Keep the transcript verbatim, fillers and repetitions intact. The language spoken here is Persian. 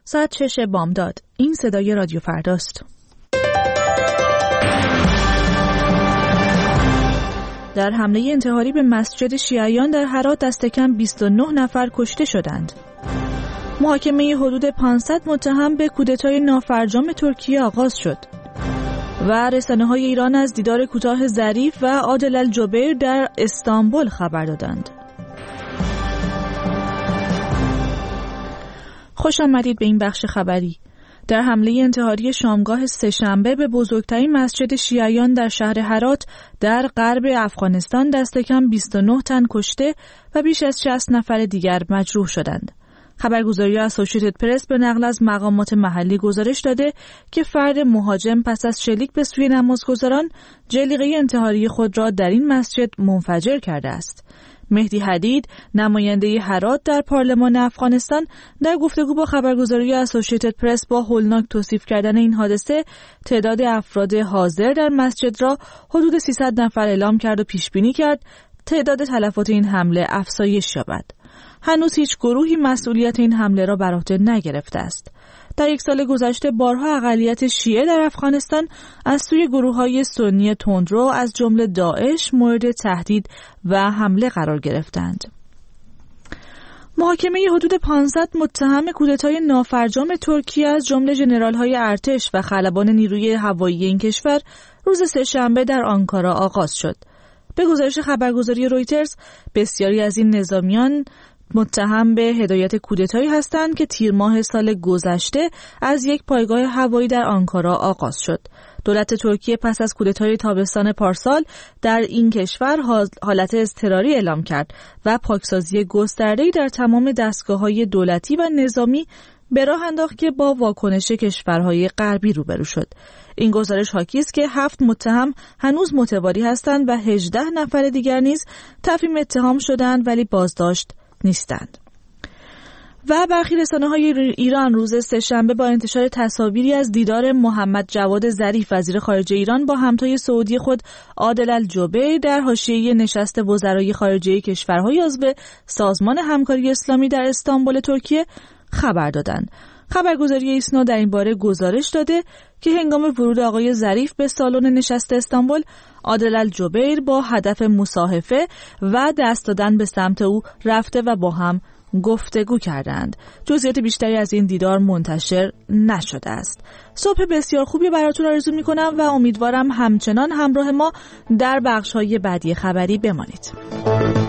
ساعت شش بامداد. این صدای رادیو فرداست. در حمله انتحاری به مسجد شیعیان در هرات دست کم بیست و نه نفر کشته شدند. محاکمه حدود پانصد متهم به کودتای نافرجام ترکیه آغاز شد. و رسانه‌های ایران از دیدار کوتاه ظریف و عادل الجبیر در استانبول خبر دادند. خوش آمدید به این بخش خبری. در حمله انتحاری شامگاه سه‌شنبه به بزرگترین مسجد شیعیان در شهر هرات در غرب افغانستان دست کم بیست و نه تن کشته و بیش از شصت نفر دیگر مجروح شدند. خبرگزاری اسوسییتد پرس به نقل از مقامات محلی گزارش داده که فرد مهاجم پس از شلیک به سوی نمازگزاران جلیقه انتحاری خود را در این مسجد منفجر کرده است. مهدی حدید، نماینده هرات در پارلمان افغانستان، در گفتگو با خبرگزاری اسوسییتد پرس با هولناک توصیف کردن این حادثه تعداد افراد حاضر در مسجد را حدود سیصد نفر اعلام کرد و پیش بینی کرد تعداد تلفات این حمله افزایش یابد. هنوز هیچ گروهی مسئولیت این حمله را بر عهده نگرفته است. در یک سال گذشته بارها اقلیت شیعه در افغانستان از سوی گروه‌های سنی تندرو از جمله داعش مورد تهدید و حمله قرار گرفتند. محاکمه حدود پانصد متهم کودتای نافرجام ترکیه از جمله ژنرال‌های ارتش و خلبان نیروی هوایی این کشور روز سه‌شنبه در آنکارا آغاز شد. به گزارش خبرگزاری رویترز، بسیاری از این نظامیان متهم به هدایت کودتایی هستند که تیر ماه سال گذشته از یک پایگاه هوایی در آنکارا آغاز شد. دولت ترکیه پس از کودتای تابستان پارسال در این کشور حالت اضطراری اعلام کرد و پاکسازی گسترده‌ای در تمام دستگاه‌های دولتی و نظامی به راه انداخت که با واکنش کشورهای غربی روبرو شد. این گزارش حاکی است که هفت متهم هنوز متواری هستند و هجده نفر دیگر نیز تفهیم اتهام شدند ولی بازداشت نیستند. و برخی رسانه‌های ایران روز سه‌شنبه با انتشار تصاویری از دیدار محمد جواد ظریف وزیر خارجه ایران با همتای سعودی خود عادل الجبیر در حاشیه نشست وزرای خارجه کشورهای عضو سازمان همکاری اسلامی در استانبول ترکیه خبر دادند. خبرگزاری ایسنا در این باره گزارش داده که هنگام ورود آقای ظریف به سالن نشست استانبول، عادل الجبیر با هدف مصاحبه و دست دادن به سمت او رفته و با هم گفتگو کردند. جزئیات بیشتری از این دیدار منتشر نشده است. صبح بسیار خوبی براتون آرزو می‌کنم و امیدوارم همچنان همراه ما در بخش‌های بعدی خبری بمانید.